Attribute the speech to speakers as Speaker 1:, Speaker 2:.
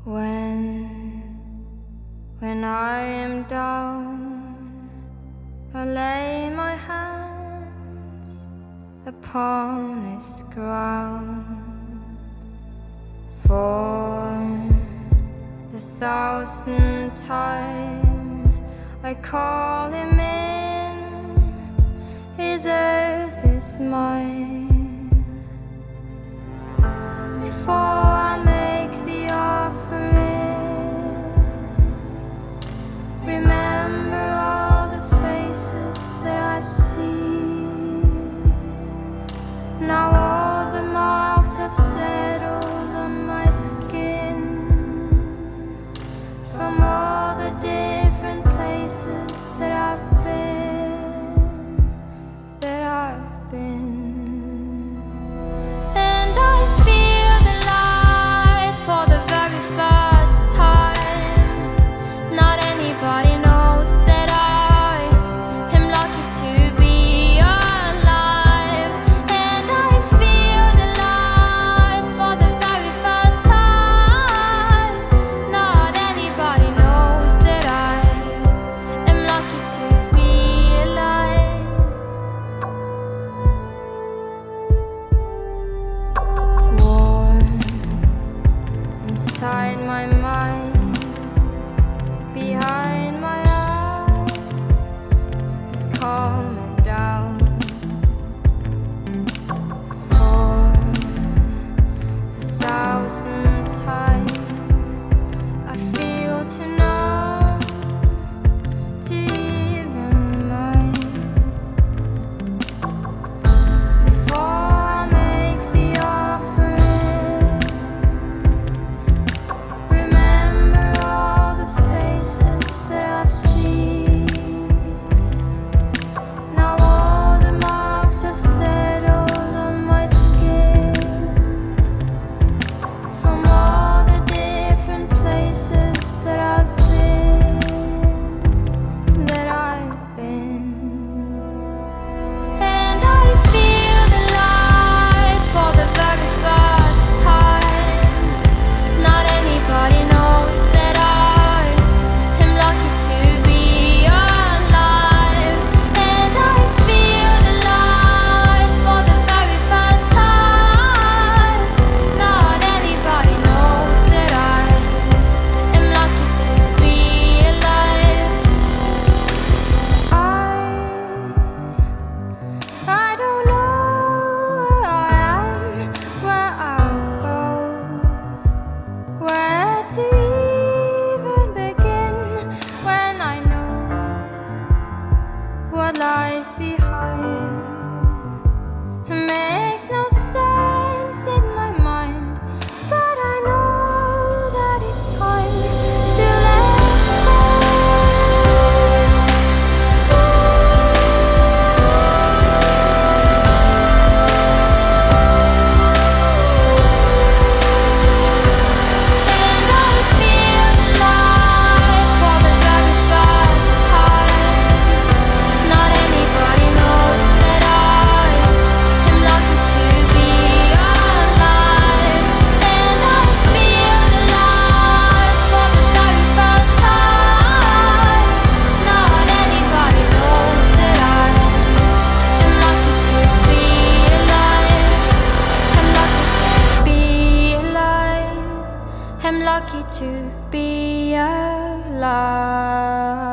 Speaker 1: When I am down, I lay my hands upon this ground. For the 1000th time I call him in, his earth is mine. Before I make the offering, remember all the faces that I've seen. Now all the marks have settled on my skin from all the different places that I've been. And I feel the light for the very first time. Not anybody knows that I am lucky to be alive. And I feel the light for the very first time. Not anybody knows that I am lucky to be alive. Warm inside my mind, behind my eyes, is calming down. For the 1000th time, I feel too numb to even mind. Before I make the offering, remember all the faces that I've seen. Now all the marks have settled on my skin from all the different places that I've been. And I feel the light for the very first time. Not anybody knows that I am lucky to be alive. And I feel the light for the very first time. Not anybody knows that I am lucky to be alive. I don't know where I am, where I'll go, where to even begin when I know what lies behind. It makes no sense in my mind, but I know that it's time to let go. And I feel the light for the very first time. Not anybody knows that I am lucky to be alive. And I feel the light for the very first time. Not anybody knows that I am lucky to be alive. I'm lucky to be alive. I'm lucky to be alive.